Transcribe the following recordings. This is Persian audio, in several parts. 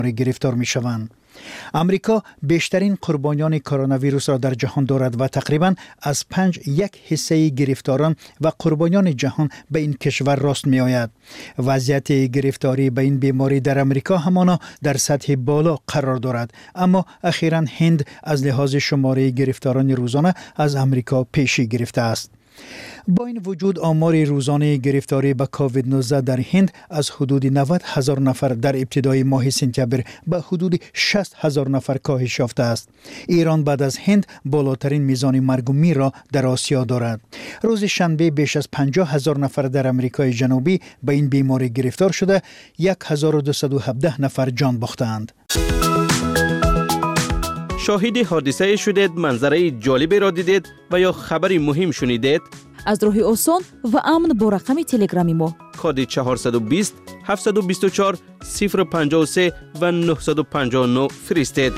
گرفتار می شوند. امریکا بیشترین قربانیان کرونا ویروس را در جهان دارد و تقریباً از 5% گرفتاران و قربانیان جهان به این کشور راست می آید. وضعیت گرفتاری به این بیماری در امریکا همانا در سطح بالا قرار دارد، اما اخیراً هند از لحاظ شماره گرفتاران روزانه از امریکا پیشی گرفته است. با این وجود آمار روزانه گرفتاری به کووید 19 در هند از حدود 90,000 نفر در ابتدای ماه سپتامبر به حدود 60,000 نفر کاهش یافته است. ایران بعد از هند بالاترین میزان مرگ و میر را در آسیا دارد. روز شنبه بیش از 50,000 نفر در امریکای جنوبی به این بیماری گرفتار شده، 1217 نفر جان باختند. شاهد حادثه شدید، منظره جالبی را دیدید و یا خبری مهم شنیدید؟ از راه آسان و امن با رقم تلگرامی ما کد 420 724 053 و 959 فرستید.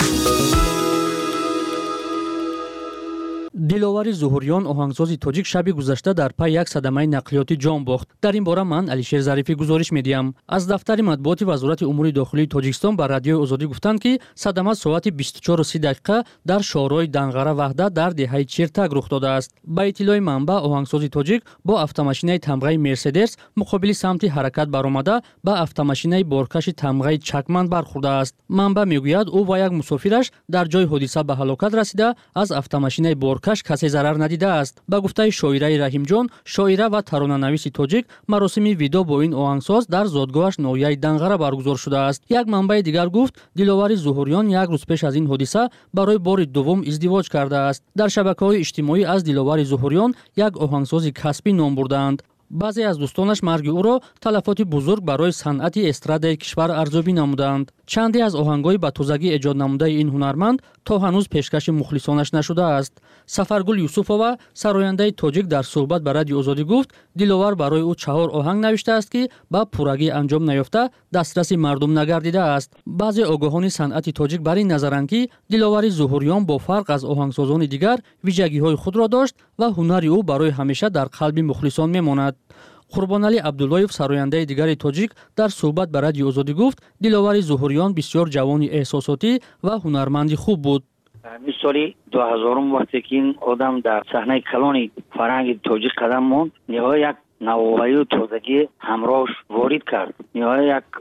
دلاور ظهوریان آهنگساز تاجیک شب گذشته در پی یک صدمه نقلیاتی جان باخت. در این باره من علیشیر ظریفی گزارش میدیم. از دفتر مطبوعات وزارت امور داخلی تاجیکستان به رادیو آزادی گفتند که صدمه ساعت 24:30 در شورای دنغره وحدت در دهه چرتک رخ داده است. با اطلاع منبع، آهنگساز تاجیک با автомашинаи تمغه مرسدس مقابل سمت حرکت برآمده با автомашинаи بارکش تمغه چکمند برخورده است. منبع میگوید او و یک مسافرش در جای حادثه به هلاکت رسیده، از автомашинаи بارکش کسی ضرر ندیده است. با گفته شاعره رحیم جان، شاعره و ترانه‌نویس تاجیک، مراسم ویدا با این آهنگساز در زادگاهش ناحیه دنغره برگزار شده است. یک منبع دیگر گفت دلاور ظهوریان یک روز پیش از این حادثه برای بار دوم ازدواج کرده است. در شبکه‌های اجتماعی از دلاور ظهوریان یک آهنگساز کسبی نام بردند. بعضی از دوستانش مرگ او را تلفات بزرگ برای صنعت استرادای کشور ارزیابی نمودند. چندی از آهنگ‌های با تازگی ایجاد نموده این هنرمند تا هنوز پیشکش مخلصانش نشده است. سفرگل یوسفова سراینده تاجیک در صحبت با رادیو آزادی گفت دلاور برای او 4 آهنگ نوشته است که با پورگی انجام نیافته دسترس مردم نگردیده است. بعضی آگاهان صنعت تاجیک بر این نظرند که دلاور ظهوریان با فرق از آهنگسازان دیگر ویژگی‌های خود را داشت و هنر او برای همیشه در قلب مخلصان میماند. قربانعلی عبداللهیف سراینده دیگر تاجیک در صحبت با رادیو آزادی گفت دلاور ظهوریان بسیار جوان احساساتی و هنرمند خوب بود. مثالی 2000 وقتی که این آدم در صحنه کلان فرهنگ تاجیک قدم موند، نهایت یک نوآوری و تازگی همراهش وارد کرد. نهایت یک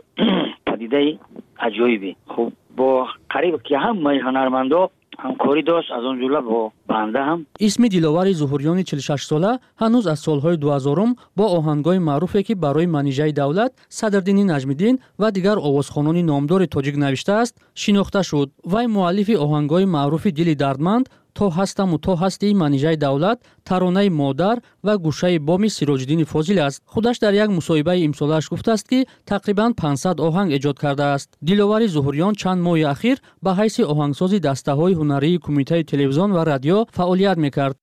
پدیده عجیبی. خب با قریب که همه هنرمندا همکاری داشت، از اون جمله با بنده هم. اسم دلاور ظهوریان 46 ساله هنوز از سالهای 2000 با آهنگای معروفی که برای منیژه دولت، صدردین نجمیدین و دیگر آوازخوانان نامدار تاجیک نوشته است شناخته شد. وی مؤلف آهنگای معروف دل دردمند، تو هستم و تو هستی منیژه دولت، ترانه مادر و گوشه بام سراج‌الدین فاضل است. خودش در یک مصاحبه امسالش گفته است که تقریباً 500 آهنگ ایجاد کرده است. دلاور ظهوریان چند ماه اخیر به حیث آهنگساز دسته‌های هنری کمیته تلویزیون و رادیو فعالیت می‌کرد.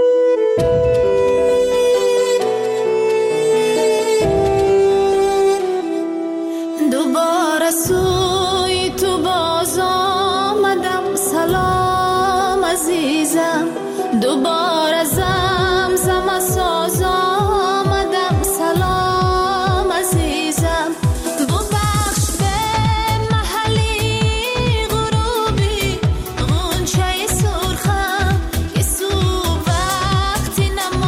دوباره سوی تو باز آمدم، سلام عزیزم، دوباره زمزم ساز آمدم، سلام عزیزم، ببخش به محلی غروبی غنچه سرخم که سو وقتی نم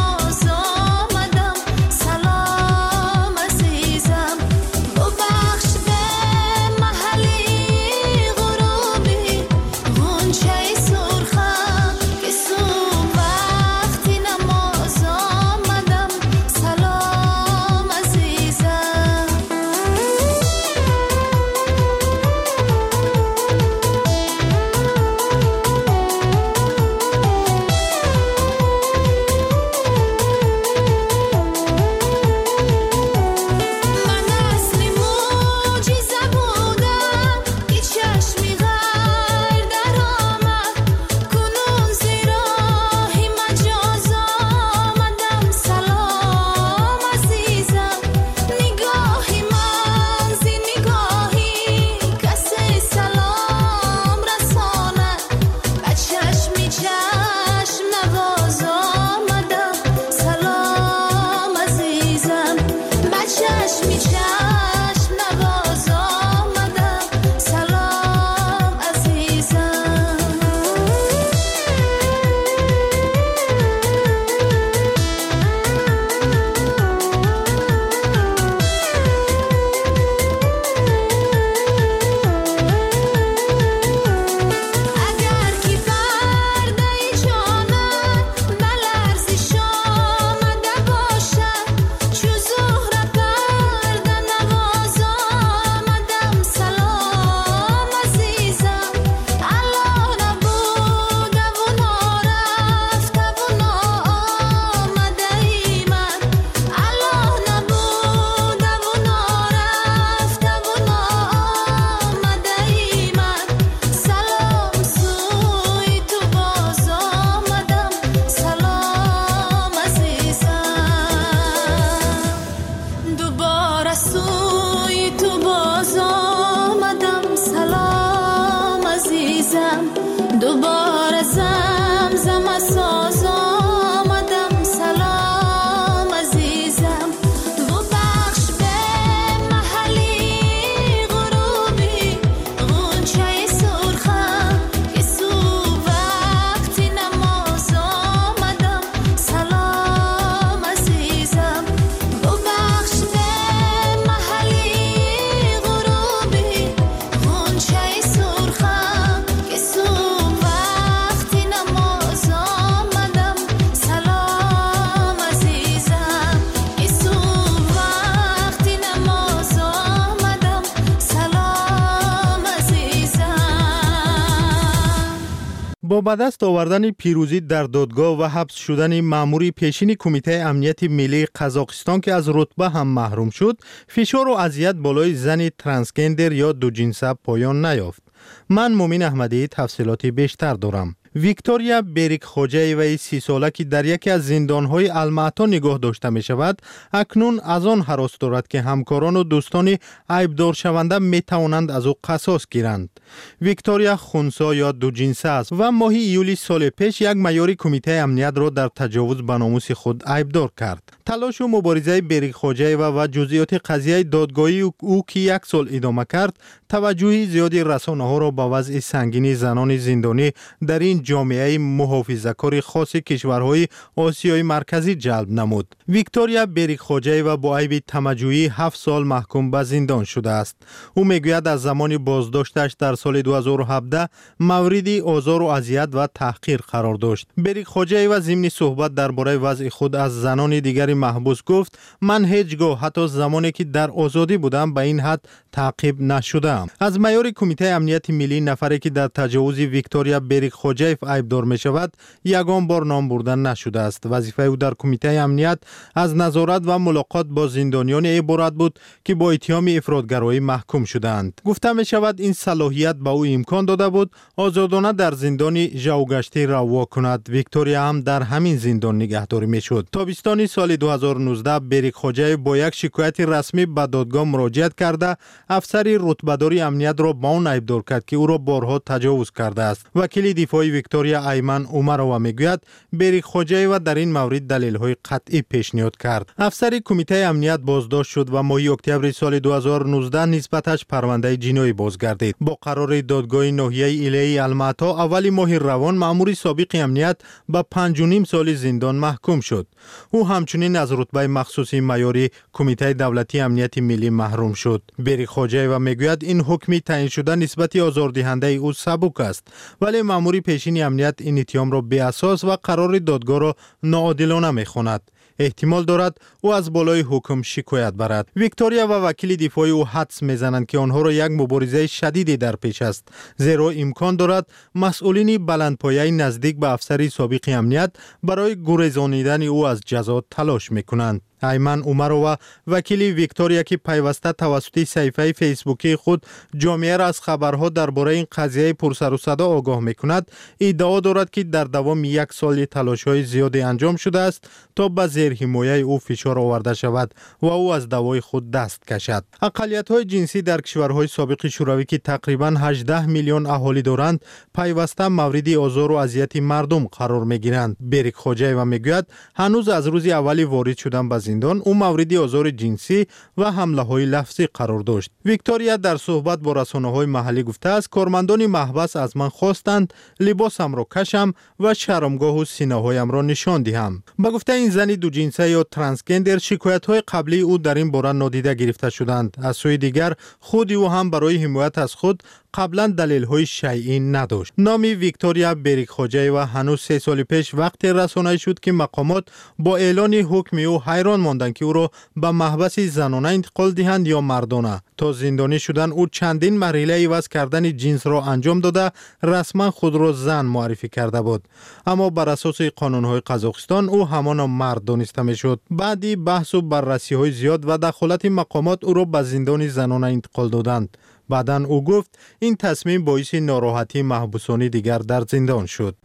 با به دست آوردن پیروزی در دادگاه و حبس شدن مأمور پیشین کمیته امنیت ملی قزاقستان که از رتبه هم محروم شد، فشار و اذیت بالای زن ترانسگندر یا دو جنسه پایان نیافت. من مومن احمدی تفصیلات بیشتر دارم. ویکتوریا بریکخوجایوی 30 ساله که در یکی از زندان‌های المعطا نگاه داشته می شود، اکنون از آن هراس دارد که همکاران و دوستان عیبدار شونده می توانند از او قصاص گیرند. ویکتوریا خونسا یا دو جنسه است و ماه ایولی سال پیش یک معیار کمیته امنیت را در تجاوز به ناموس خود عیبدار کرد. تلاش و مبارزه بریکخوجایو و جزئیات قضیه دادگاهی او که 1 سال ادامه کرد، توجه زیادی رسانه‌ها را به وضع سنگین زنان زندانی در این جامعه محافظه‌کار خاص کشورهای آسیای مرکزی جلب نمود. ویکتوریا بریکخوجایو با عیب تمجویی 7 سال محکوم به زندان شده است. او میگوید از زمان بازداشتش در سال 2017 مورد آزار و اذیت و تحقیر قرار داشت. بریکخوجایو ضمن صحبت درباره وضع خود از زنان دیگری محبوس گفت: من هیچگاه حتی زمانی که در آزادی بودم به این حد تعقیب نشدم. از معیار کمیته امنیت ملی نفری که در تجاوز ویکتوریا بریکخوجایو عیبدار می شود یگان بار نام بردن نشده است. وظیفه او در کمیته امنیت از نظارت و ملاقات با زندانیان عبارت بود که با اتهام افراطگرایی محکوم شدند. گفته می شود این صلاحیت به او امکان داده بود آزادانه در زندان ژائوگشتی روا کند. ویکتوریا هم در همین زندان نگهداری می شد. تابستان سال 2019 بریکخوجایو با یک شکایت رسمی به دادگاه مراجعت کرده افسر رتبه‌دار امنیت را با آن عیبدار کرد که او را بارها تجاوز کرده است. وکیل دفاع ویکتوریا ایمن عمروا میگوید بریکخوجایو در این مورد دلیل‌های قطعی پیشنهاد کرد. افسر کمیته امنیت بازداشت شد و ماه اکتبر سال 2019 نسبتش پرونده جنایی بازگردید. با قرار دادگاه ناحیه ایله المعطا اول ماه روان مأمور سابق امنیت به 5.5 سال زندان محکوم شد. او همچنین از رتبه مخصوصی معیاری کمیته دولتی امنیت ملی محروم شد. بریکخوجایو میگوید این حکمی تعیین شده نسبت آزاردهنده او سبک است، ولی مأمور پیشین امنیت این اتهام را بی اساس و قرار دادگاه را ناعادلانه می‌خواند. احتمال دارد او از بالای حکم شکایت برد. ویکتوریا و وکیل دفاع او حدس میزنند که آنها را یک مبارزه شدیدی در پیش است، زیرا امکان دارد مسئولین بلندپایه نزدیک به افسر سابق امنیت برای گریزانیدن او از جزا تلاش میکنند. ایمن عمروا وکیل ویکتوریا که پیوسته توسط صفحه فیسبوکی خود جامعه را از خبرها درباره این قضیه پرسر و صدا آگاه میکند، ادعا دارد که در دوام 1 سال تلاش‌های زیادی انجام شده است تا به زیر حمایه او فشار آورده شود و او از دعوای خود دست کشد. اقلیت‌های جنسی در کشورهای سابق شوروی که تقریباً 18 میلیون اهالی دارند، پیوسته مورد آزار و اذیت مردم قرار میگیرند. بریکخوجایو میگوید هنوز از روز اولی وارد شدن به زندان او مورد آزار جنسی و حمله‌های لفظی قرار داشت. ویکتوریا در صحبت با رسانه‌های محلی گفته است کارمندان محبس از من خواستند لباسم را کشم و شرمگاه و سینه‌هایم را نشان دهم. با گفته این زن دو جنسه یا ترانسگندر شکایت‌های قبلی او در این باره نادیده گرفته شدند. از سوی دیگر خود او هم برای حمایت از خود قبلا دلیل‌های شیعی نداشت. نام ویکتوریا بریکخوجایو هنوز 3 سال پیش وقتی رسانه‌ای شد که مقامات با اعلان حکم او حیران ماندند که او را به محبس زنانه انتقال دهند یا مردانه. تا زندانی شدن او چندین مرحله عوض کردن جنس را انجام داده رسما خود را زن معرفی کرده بود، اما بر اساس قانون‌های قزاقستان او همان مرد دانسته می‌شد. بعدی بحث و بررسی‌های زیاد و دخالت مقامات او را به زندان زنانه انتقال دادند. بعداً او گفت این تصمیم باعث ناراحتی محبوسان دیگر در زندان شد.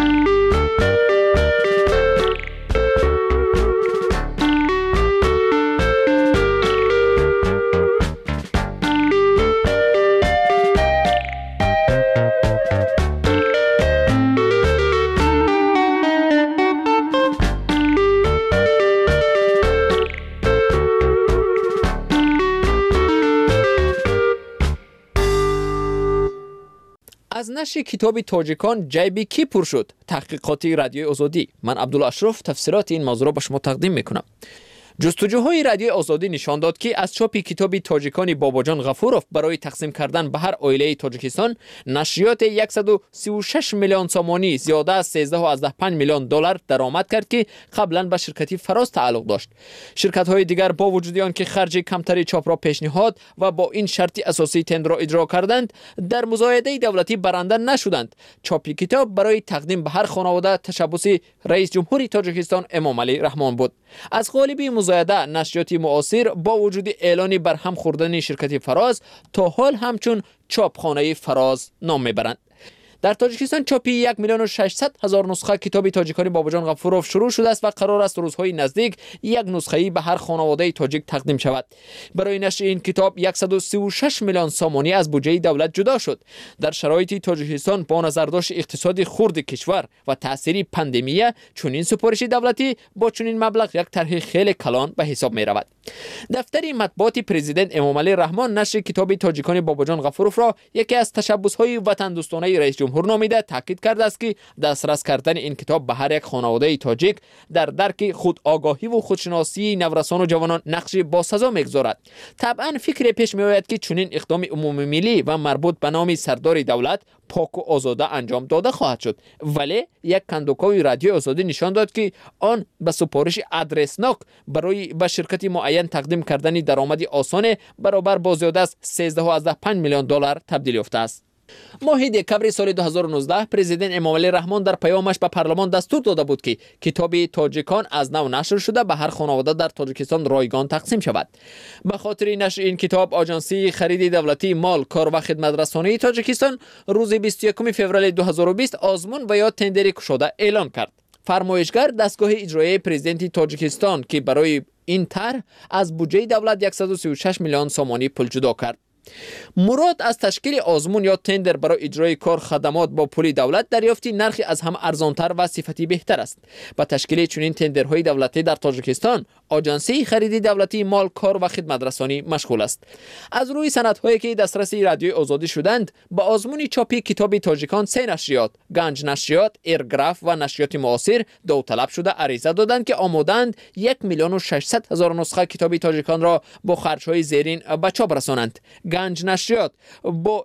از نشر کتاب تاجیکان جیبی کی پر شد؟ تحقیقاتی رادیوی آزادی. من عبدالله اشرف تفسیرات این موضوع را به شما تقدیم میکنم. جستجوهای رادیو آزادی نشان داد که از چاپ کتاب تاجیکان باباجان غفوروف برای تقسیم کردن به هر عائله تاجیکستان نشریات 136 میلیون سومانی زیاده از 13.5 میلیون دلار درآمد کرد که قبلا به شرکت فراز تعلق داشت. شرکت‌های دیگر با وجود آنکه خرج کمتری چاپ را پیشنهاد و با این شرط اساسی تندر را اجرا کردند، در مزایده دولتی برنده نشدند. چاپ کتاب برای تقدیم به هر خانواده تشبث رئیس جمهوری تاجیکستان امام علی رحمان بود. از قالب مزایده نشریات معاصر با وجود اعلان برهم خوردن شرکت فراز تا حال همچون چاپخانه فراز نام میبرند. در تاجیکستان چاپی 1,600,000 نسخه کتاب تاجیکان باباجان غفوروف شروع شده است و قرار است روزهای نزدیک یک نسخه‌ای به هر خانواده تاجیک تقدیم شود. برای نشر این کتاب 136 میلیون سومانی از بودجه دولت جدا شد. در شرایط تاجیکستان با نظر داشت اقتصاد خرد کشور و تأثیر پاندمی، چنین سپارش دولتی با چنین مبلغ یک طرح خیلی کلان به حساب می رود. دفتر مطبوعات پرزیدنت امام علی رحمان نشر کتاب تاجیکان باباجان غفوروف را یکی از تشبث‌های وطن دوستانه رئیس جمهور نامیده، تاکید کرده است که دسترس کردن این کتاب به هر یک خانواده تاجیک در درک خود آگاهی و خودشناسی نورسان و جوانان نقش باسزا می‌گذارد. طبعا فکر پیش می‌آید که چنین اقدام عمومی ملی و مربوط به نام سردار دولت پاک و آزاده انجام داده خواهد شد، ولی یک کندوکاوی رادیو آزادی نشان داد که آن به سفارش ادرسناک برای به شرکت معین تقدیم کردن درآمد آسان برابر با زیاده از 13.5 میلیون دلار تبدیل یافته است. ماه دکبر سال 2019 پرزیدنت امام علی رحمان در پیامش به پارلمان دستور داده بود که کتاب تاجیکان از نو نشر شده به هر خانواده در تاجیکستان رایگان تقسیم شود. به خاطر نشر این کتاب آژانسی خرید دولتی مال کار و خدمت رسانی تاجیکستان روز 21 فوریه 2020 آزمون و یا تندر گشوده اعلان کرد. فرمایشگر دستگاه اجرایی پرزیدنت تاجیکستان که برای این طرح از بودجه دولت 136 میلیون سومانی پول جدا کرد. مراد از تشکیل آزمون یا تندر برای اجرای کار خدمات با پول دولت دریافتی نرخی از هم ارزانتر و صفتی بهتر است. با تشکیل چنین تندرهای دولتی در تاجیکستان آژانسی خرید دولتی مال کار و خدمت رسانی مشغول است. از روی سندهایی که دسترس رادیو آزادی شدند، با آزمون چاپی کتاب تاجیکان 3 نشریات، گنج نشریات، ایرگراف و نشریات معاصر داوطلب شده عریضه دادند که آمادند 1,600,000 نسخه کتاب تاجیکان را با خرج‌های زیرین به چاپ رسانند. گنج نشریات با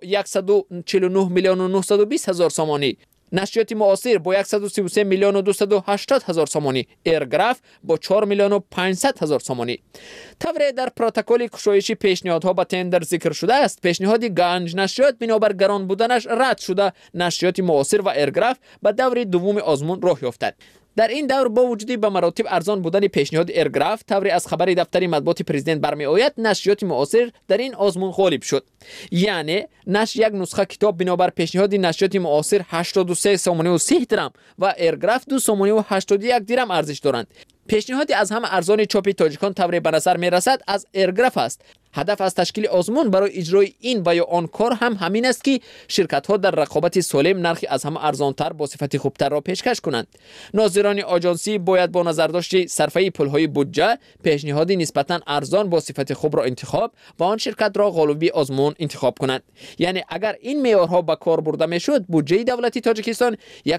149 میلیون و 920 هزار سومانی، نشریات معاصر با 133 میلیون و 280 هزار سومانی، ایرگراف با 4 میلیون و 500 هزار سومانی. طبعا در پروتکل گشایش پیشنهادها به تندر ذکر شده است. پیشنهاد گنج نشریات بنابر گران بودنش رد شده، نشریات معاصر و ایرگراف به دور دوم آزمون راه یافتند. در این دور با وجود به مراتب ارزان بودن پیشنهاد ایرگراف، طوری از خبر دفتر مطبوعات پرزیدنت برمی آید نشریات معاصر در این آزمون غالب شد. یعنی نشر یک نسخه کتاب بنابر پیشنهاد نشریات معاصر 83 سومانی و 30 درم و ایرگراف 2 سومانی و 81 درم ارزش دارند. پیشنهادی از همه ارزان چاپ تاجیکان طوری به نظر می رسد از ایرگراف است. هدف از تشکیل آزمون برای اجرای این و یا آن کار هم همین است که شرکت ها در رقابت سالم نرخی از همه ارزانتر با صفت خوبتر را پیشکش کنند. ناظران آژانسی باید با نظر داشت صرفه پولهای بودجه پیشنهادی نسبتا ارزان با صفت خوب را انتخاب و آن شرکت را قالبی آزمون انتخاب کنند. یعنی اگر این معیارها به کار برده میشد، بودجه دولتی تاجیکستان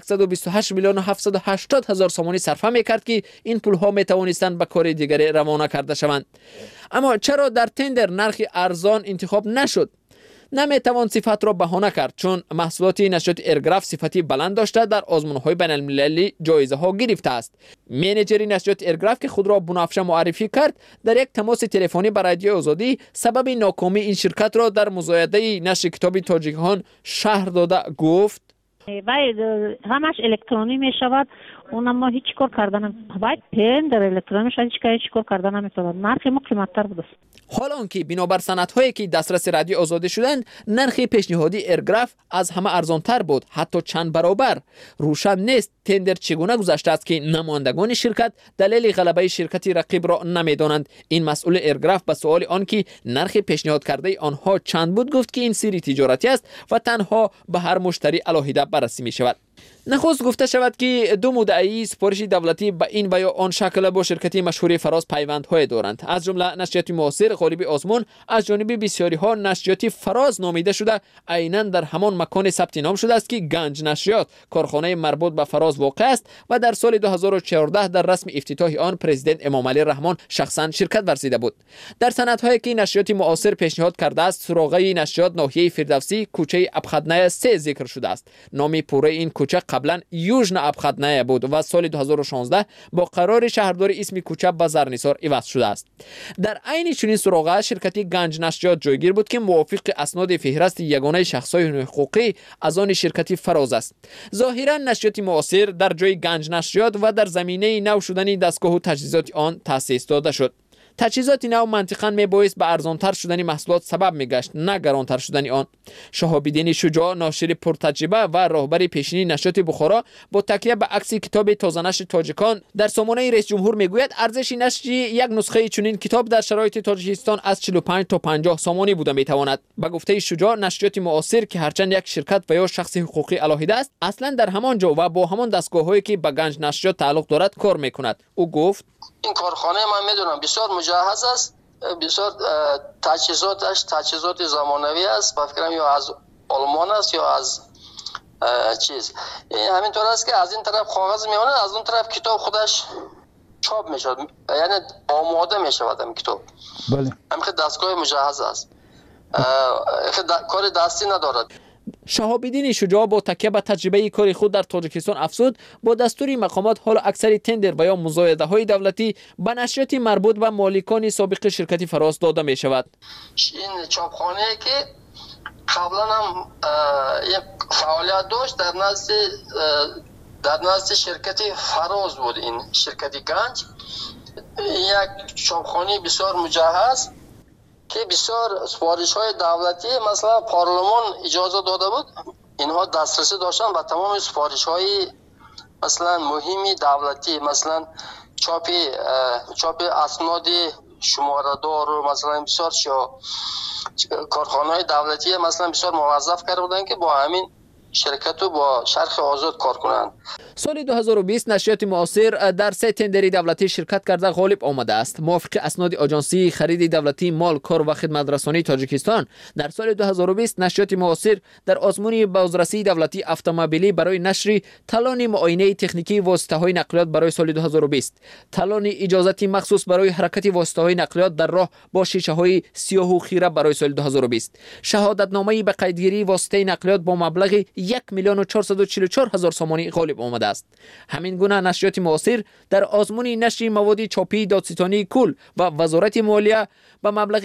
128 میلیون و 780 هزار سومانی صرفه میکرد که این پولها میتوانستند به کار دیگری روانه کرده شوند. اما چرا در تندر نرخ ارزان انتخاب نشد؟ نمیتوان صفت را بهانه کرد، چون محصولات نشریات ایرگراف صفتی بلند داشته در آزمون‌های بین‌المللی جایزه ها گرفته است. منیجر نشریات ایرگراف که خود را بنفشه معرفی کرد، در یک تماس تلفنی با رادیو آزادی سبب ناکامی این شرکت را در مزایده نشر کتاب تاجیکان شهر داده گفت: باید همش الکترونی می شود، اونم ما هیچ کار کردن باید تندر الکترونی شد، هیچ کار کردن نمیتونه، نرخ ما قیمت‌تر بود. حالا آنکه بنابر سندهایی که دسترس رادیو آزادی شدند نرخ پیشنهادی ایرگراف از همه ارزانتر بود، حتی چند برابر. روشن نیست تندر چگونه گذشته است که نمایندگان شرکت دلیل غلبه شرکت رقیب را نمیدانند. این مسئول ایرگراف به سوال آنکه نرخ پیشنهاد کرده آنها چند بود گفت که این سری تجارتی است و تنها به هر مشتری علاهیده بررسی می شود. نخست گفته شود که دو مدعی سپارش دولتی به این و یا آن شکل با شرکت مشهور فراز پیوندهای دارند. از جمله نشریات معاصر، غالب آزمون از جانب بسیاری ها نشریات فراز نامیده شده، عیناً در همان مکان ثبت نام شده است که گنج نشریات کارخانه مربوط به فراز واقع است و در سال 2014 در رسم افتتاح آن پرزیدنت امام علی رحمان شخصا شرکت ورزیده بود. در سندهایی که نشریات معاصر پیشنهاد کرده است، سراغه نشریات ناحیه فردوسی کوچه ابخدنه 3 ذکر شده است. نام پوره این کوچه قبلا یوژن ابخدنه بود و سال 2016 با قرار شهرداری اسم کوچه به زرنیسار عوض شده است. در عین چنین سراغه شرکت گنج نشریات جایگیر بود که موافق اسناد فهرست یگانه شخصای حقوقی از آن شرکت فراز است. ظاهرا نشریات معاصر در جای گنج نشریات و در زمینه نو شدن دستگاه و تجهیزات آن تأسیس داده شد. تجهیزات نو منطقاً میبایست به ارزانتر شدن محصولات سبب میگشت، نه گرانتر شدن آن. شهاب‌الدین شجاع، ناشر پرتجربه و راهبر پیشینی نشریات بخارا، با تکیه به عکس کتاب تازه‌نشر تاجیکان در سامانه رئیس جمهور میگوید ارزش نشر یک نسخه چنین کتاب در شرایط تاجیکستان از 45 تا 50 سامانی بوده میتواند. به گفته شجاع، نشریات معاصر که هرچند یک شرکت و یا شخص حقوقی علیحده است، اصلا در همان جا و با همان دستگاه‌هایی که به گنج نشریات تعلق دارد کار میکند. او گفت این کارخانه من میدونم بسیار مجهز است، بسیار تجهیزات زمانوی است. با فکرم یا از آلمان است یا از چیز. همینطور است که از این طرف کاغذ میونه، از اون طرف کتاب خودش چاپ میشود، یعنی آماده میشود این کتاب. بله. همین دستگاه مجهز است، کار دستی ندارد. شهاب‌الدین شجاع با تکیه به تجربه کاری خود در تاجیکستان افزود با دستور مقامات حال اکثر تندر و یا مزایده های دولتی به نشریات مربوط به مالکان سابق شرکت فراز داده می شود. این چاپخانه که قبلا هم فعالیت داشت در نزد شرکت فراز بود. این شرکت گنج یک چاپخانه بسیار مجهز که بسیار سفارش های دولتی مثلا پارلمان اجازه داده بود، اینها دسترسی داشتن و تمام سفارش های مثلا مهمی دولتی، مثلا چاپ اسناد شماره دار و مثلا بسیار کارخانه های دولتی مثلا بسیار موظف کرده بودن که با همین شرکت و با شرخ آزاد کار کنند. سال 2020 نشریات معاصر در 3 تندری دولتی شرکت کرده غالب آمده است. موافق اسناد آژانسی خرید دولتی مال، کار و خدمت رسانی تاجیکستان، در سال 2020 نشریات معاصر در آزمون بازرسی دولتی اتومبیلی برای نشر تالان معاینه تکنیکی واسطه‌های نقلیات برای سال 2020، تالان اجازتی مخصوص برای حرکت واسطه‌های نقلیات در راه با شیشه‌های سیاه و خیره برای سال 2020، شهادتنامه‌ای به قیدگیری واسطه نقلیات با مبلغ 1,444,000 سامانی غالب آمده است. همین گونه نشریات معاصر در آزمون نشر مواد چاپی دادستانی کل و وزارت مالیه به مبلغ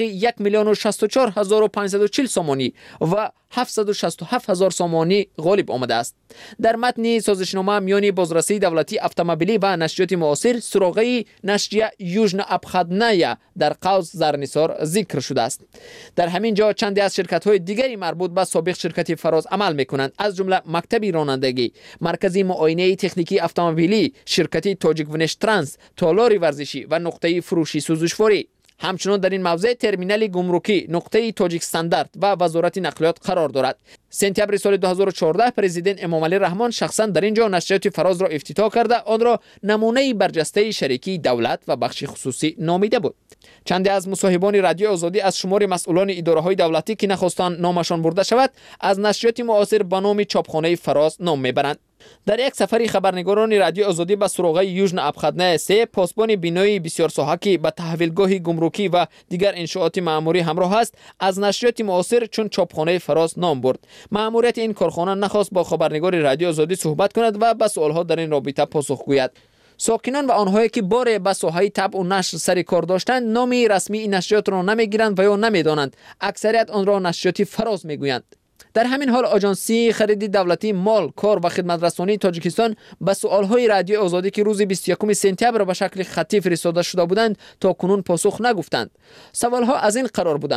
1,64,540 سامانی و 767,000 سامانی غالب آمده است. در متن سازشنامه میان بازرسی دولتی اتومبیلی و نشریات معاصر سراغه نشریه یوژن ابخدنه در قوس زرنیسار ذکر شده است. در همین جا چندی از شرکت‌های دیگری مربوط به سابق شرکت فراز عمل می‌کنند، از جمله مکتب رانندگی، مرکز معاینه تکنیکی اتومبیلی، شرکت تاجیک ونش ترانس، تالار ورزشی و نقطه فروشی سوزشواری. همچنان در این موضع ترمینال گمرکی، نقطه تاجیک استاندارد و وزارت نقلیات قرار دارد. سپتامبر سال 2014 پرزیدنت امام علی رحمان شخصا در اینجا نشریات فراز را افتتاح کرده آن را نمونه برجسته شریکی دولت و بخش خصوصی نامیده بود. چندی از مصاحبان رادیو آزادی از شمار مسئولان اداره‌های دولتی که نخواستند نامشان برده شود از نشریات معاصر به نام چاپخانه فراز نام میبرند. در یک سفری خبرنگاران رادیو آزادی به سراغ یوژن ابخدنه 3 پاسبان بینایی بسیار ساحقی به تحویلگاه گمرکی و دیگر انشاءات معموری همراه است، از نشریات معاصر چون چاپخانه فراز نام برد. مأموریت این کارخانه نخواست با خبرنگار رادیو آزادی صحبت کند و به سوالها در این رابطه پاسخ گوید. ساکنان و آنهایی که بار به ساحه طبع و نشر سر کار داشتند نام رسمی این نشریات را نمیگیرند و یا نمیدانند. اکثریت آن را نشریات فراز میگویند. در همین حال آژانسی خرید دولتی مال، کار و خدمت رسانی تاجیکستان به سوالهای رادیو آزادی که روز 21 سپتامبر به شکل خطی فرستاده شده بودند تا کنون پاسخ نگفتند. سوالها از این قرار بودند: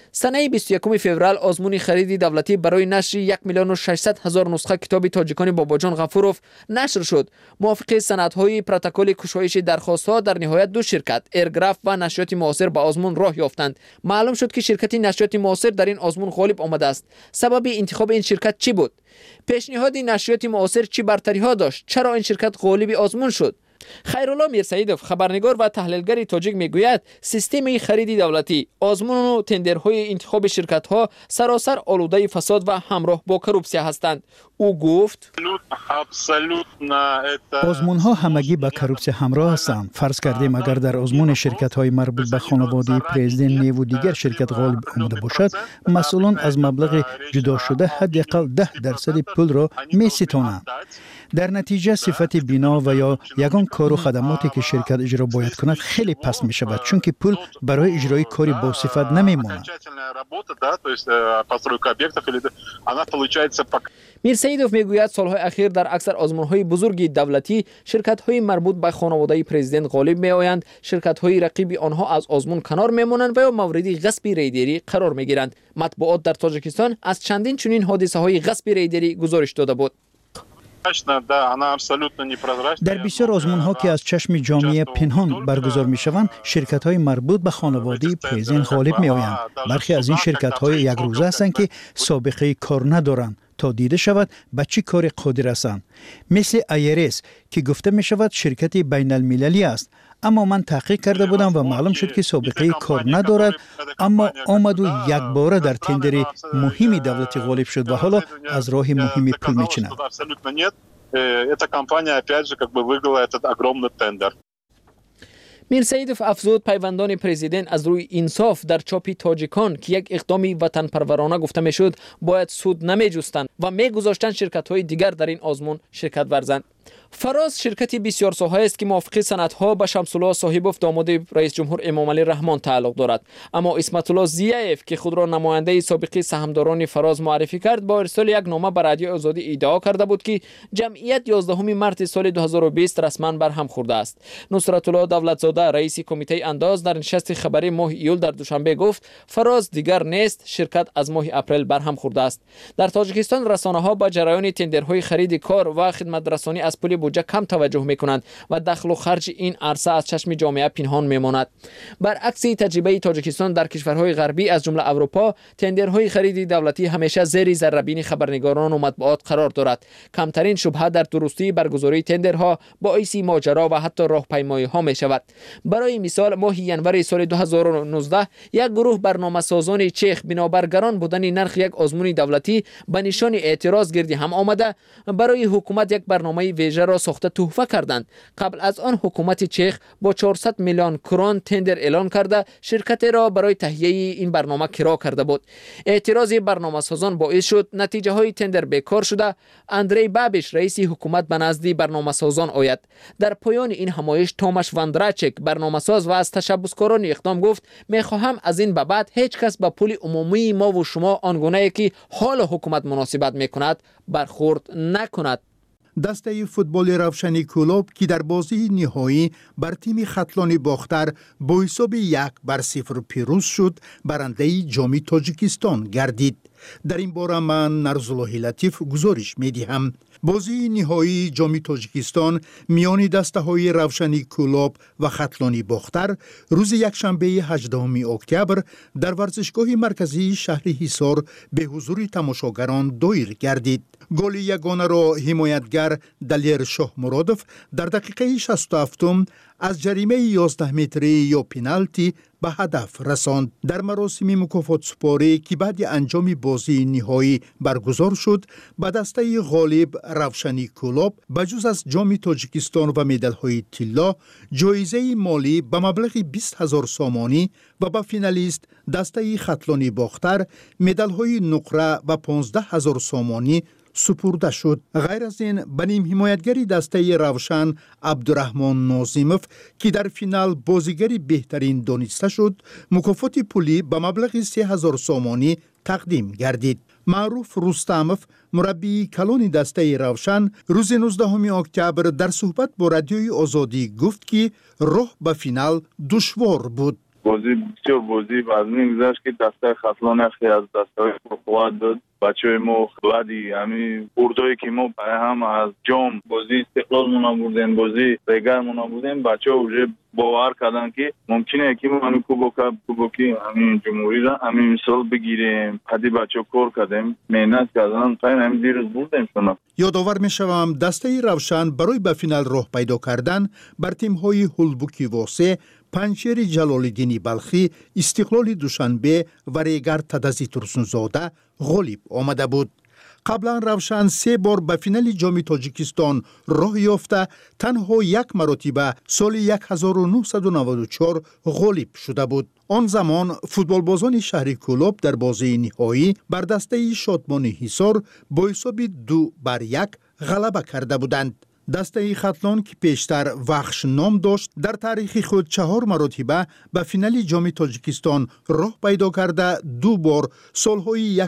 سنه 21 فوریه آزمون خرید دولتی برای نشر 1,600,000 نسخه کتاب تاجیکان باباجان غفوروف نشر شد. موافق سندهای پروتکل کشایش درخواست‌ها در نهایت دو شرکت ایرگراف و نشریات معاصر به آزمون راه یافتند. معلوم شد که شرکت نشریات معاصر در این آزمون غالب آمده است. سبب انتخاب این شرکت چی بود؟ پیشنهاد نشریات معاصر چی برتری‌ها داشت؟ چرا این شرکت غالب آزمون شد؟ خیرالله میرسیدوف خبرنگار و تحلیلگر تاجیک میگوید سیستم خرید دولتی، آزمون و تندرهای انتخاب شرکت‌ها سراسر آلوده فساد و همراه با کروپسیا هستند. او گفت آزمون‌ها همگی با کروپسیا همراه هستند. فرض کردیم اگر در آزمون شرکت‌های مربوط به خانواده پرزیدنت نیو و دیگر شرکت غالب آمده باشد، مسئولان از مبلغ جدا شده حداقل 10% پول را می‌ستانند. در نتیجه صفت بنا و یا یگان کار و خدماتی که شرکت اجرا باید کند خیلی پست می شود، چون که پول برای اجرای کاری با صفت نمی ماند. میرسیدوف میگوید سالهای اخیر در اکثر آزمون‌های بزرگ دولتی شرکت‌های مربوط به خانواده پرزیدنت غالب می‌آیند، شرکت‌های رقیب آنها از آزمون کنار می‌مانند و یا مورد غصب ریدری قرار می‌گیرند. مطبوعات در تاجیکستان از چندین چنین حادثه‌های غصب ریدری گزارش داده بود. در بسیار آزمون‌ها که از چشم جامعه پنهان برگزار می‌شوند، شرکت‌های مربوط به خانواده پرزیدنت غالب می‌آیند. برخی از این شرکت‌های یک روزه هستند که سابقه کار ندارند تا دیده شود به چه کار قادر هستند. مثل ایرس که گفته می‌شود شرکت بین‌المللی است، اما من تحقیق کرده بودم و معلوم شد که سابقه کار ندارد، اما آمد و یک باره در تندر مهمی دولتی غالب شد و حالا از راه مهمی پول می‌چیند. میرسیدوف افزود پیوندان پرزیدنت از روی انصاف در چاپ تاجیکان که یک اقدامی وطن پرورانه گفته میشد باید سود نمیجستند و میگذاشتند شرکت‌های دیگر در این آزمون شرکت ورزند. فراز شرکتی بسیار ساحه است که موافق سندها به شمس‌الله صاحبوف داماد رئیس جمهور امامعلی رحمان تعلق دارد، اما اسمت الله زیایف که خود را نماینده سابق سهامداران فراز معرفی کرد با ارسال یک نامه به رادیو آزادی ادعا کرده بود که جمعیت 11 مارس سال 2020 رسما برهم خورده است. نصرت الله دولتزاده رئیس کمیته انداز در نشست خبری ماه ایول در دوشنبه گفت فراز دیگر نیست، شرکت از ماه اپریل برهم خورده است. در تاجیکستان رسانه‌ها با جریان تندرهای خرید کار و خدمت رسانی از پول بودجه کم توجه میکنند و دخل و خرج این عرصه از چشم جامعه پنهان میماند. برعکس تجربه تاجیکستان در کشورهای غربی از جمله اروپا، تندرهای خرید دولتی همیشه زیر ذره‌بین خبرنگاران و مطبوعات قرار دارد. کمترین شبهه در درستی برگزاری تندرها باعث ماجرا و حتی راهپیمایی‌ها میشود. برای مثال ماه ینور سال 2019 یک گروه برنامه‌سازان چیخ بنابر گران بودن نرخ یک آزمون دولتی به نشان اعتراض گردی هم آمده برای حکومت یک برنامه ویژه را ساخته تحفه کردند. قبل از آن حکومت چیخ با 400 میلیون کرون تندر اعلان کرده شرکت را برای تهیه این برنامه کرا کرده بود. اعتراض برنامه‌سازان باعث شد نتیجه های تندر بیکار شده. اندری بابیش رئیس حکومت به نزد برنامه‌سازان آید. در پایان این همایش توماش واندراچک برنامه‌ساز و از تشبثکاران اقدام گفت می‌خواهم از این به بعد هیچ کس به پول عمومی ما و شما آنگونه که حال حکومت مناسبت می‌کند برخورد نکند. دسته فوتبال روشنی کلوب که در بازی نهایی بر تیم خطلان باختر با حساب 1-0 پیروز شد، برنده جام تاجیکستان گردید. در این باره من نرزالله لطیف گزارش می‌دهم. بازی نهایی جام تاجیکستان میان دسته های روشنی کلوب و خطلانی باختر روز یکشنبه 18 اکتبر در ورزشگاه مرکزی شهر حصار به حضور تماشاگران دایر گردید. گل یگانه را حمایتگر دلیر شاه مرادوف در دقیقه 67 از جریمه 11 متری یا پنالتی به هدف رساند. در مراسم مکافات سپاری که بعد انجام بازی نهایی برگزار شد، به دسته غالب روشنی کلوب بجز از جام تاجیکستان و مدال‌های طلا، جایزه مالی به مبلغ 20,000 سامانی و به فینالیست دسته خطلانی باختر مدال‌های نقره و 15,000 سامانی سپرده شد. غیر از این به نیم حمایتگری دسته روشن عبدالرحمن ناظیموف که در فینال بازیگری بهترین دانسته شد، مکافات پولی به مبلغ 3,000 سامانی تقدیم گردید. معروف رستموف مربی کلان دسته روشن روز 19 اکتبر در صحبت با رادیوی آزادی گفت که راه به فینال دشوار بود. بازی بسیار بازی وزنی گذشت که دسته خطلان خیلی از دسته قوت داد. بچه ما خلدی همین بردایی که ما هم از جام بازی استقلال مون آوردیم، بازی دیگر مون آوردیم، بچه ها اوجه باور کردن که ممکنه که ما همین کوبوکی همین جمهوری را همین مثال بگیریم. حدی بچه ها کار کردیم، محنت کردن، خیلی همین دیروز بردیم شما. یادآور میشوم دسته روشن برای به فینال راه پیدا کردن بر تیم‌های هولبوکی واسه، پنجشیر جلال‌الدین بلخی، استقلال دوشنبه و ریگر تدزی ترسونزاده غالب آمده بود. قبلا روشن 3 بار به فینال جام تاجیکستان راه یافته، تنها یک مرتبه سال 1994 غالب شده بود. آن زمان فوتبالبازان شهر کولوب در بازی نهایی بر دسته شادمان حصار با حساب 2-1 غلبه کرده بودند. دسته خطلان که پیشتر وخش نام داشت در تاریخ خود 4 مرتبه به فینال جام تاجیکستان راه پیدا کرده 2 بار سالهای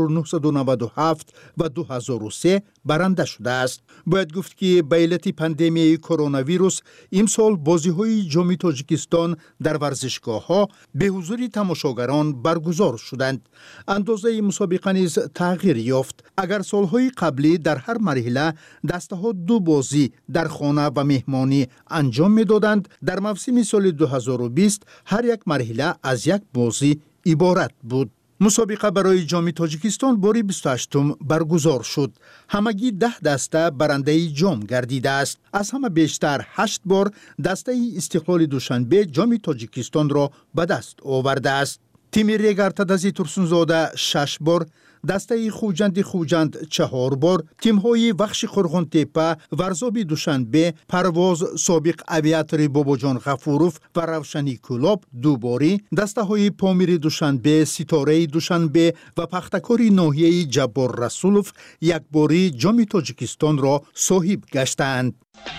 1997 و 2003 برنده شده است. باید گفت که به علت پاندمی کرونا ویروس امسال بازی‌های جام تاجیکستان در ورزشگاه‌ها به حضور تماشاگران برگزار شدند. اندازه مسابقه نیز تغییر یافت. اگر سالهای قبلی در هر مرحله دسته‌ها 2 بازی در خانه و مهمانی انجام می‌دادند، در موسم سال 2020 هر یک مرحله از یک بازی عبارت بود. مسابقه برای جام تاجیکستان باری 28 برگزار شد. همگی 10 دسته برنده جام گردیده است. از همه بیشتر 8 بار دسته استقلال دوشنبه جام تاجیکستان را به دست آورده است. تیم ریگر تدزی ترسونزاده 6 بار، دسته خوجند 4 بار، تیم‌های وخش قرغان تپه، ورزاب دوشنبه، پرواز سابق اویاتر باباجان غفوروف و روشنی کولاب 2 باری، دسته‌های پامیر دوشنبه، ستاره دوشنبه و پختکاری ناحیه جبار رسولوف 1 باری جام تاجیکستان را صاحب گشتند.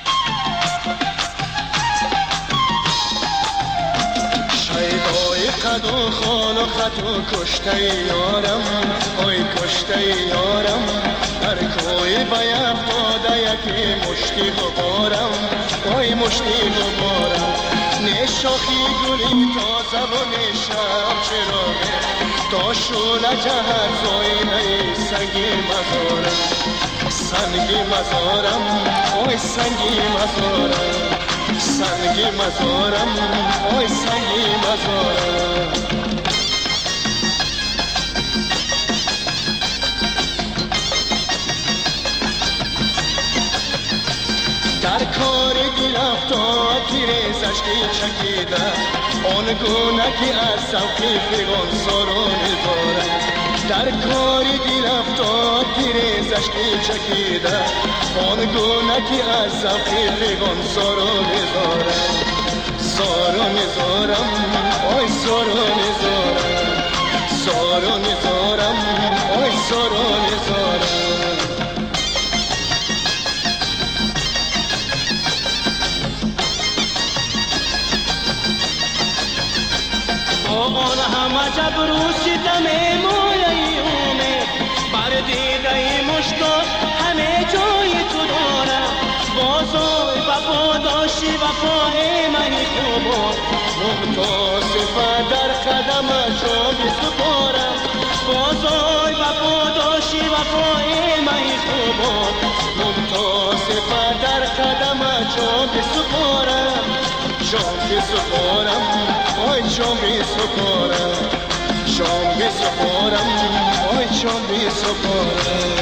خد و خال و خط و کشته یارم، آی کشته یارم، در کوی باید باده یکی مشتی غبارم، آی مشتی غبارم، نشاخی گلی تازه و نشم چراغه، تا شوله جهت زاینه سنگی مزارم، سنگی مزارم، آی سنگی مزارم، سنگی مزارم، آی سنگی مزارم. در کار گرفتار تیر زشتی چکیده، آن گونه که از سوقی فیغان سارانی دارد. در کار گرفتار تیر زشتی چکیده، آن گونه که از سوقی فیغان سارانی دارد. سارانی دارم، آی سارانی دارم، سارانی دارم، آی سارانی دارم. آن همه جبروسی دم مولای اومه، بر دیده مشتاق همه جای تو دارم. بازای وفا داشتی وفای منی خوبان، ممتاسفه در قدم جام سپارم. بازای وفا داشتی وفای منی خوبان، ممتاسفه در قدم جام سپارم. جام سپارم، آی جام سپارم، جام سپارم، آی جام سپارم.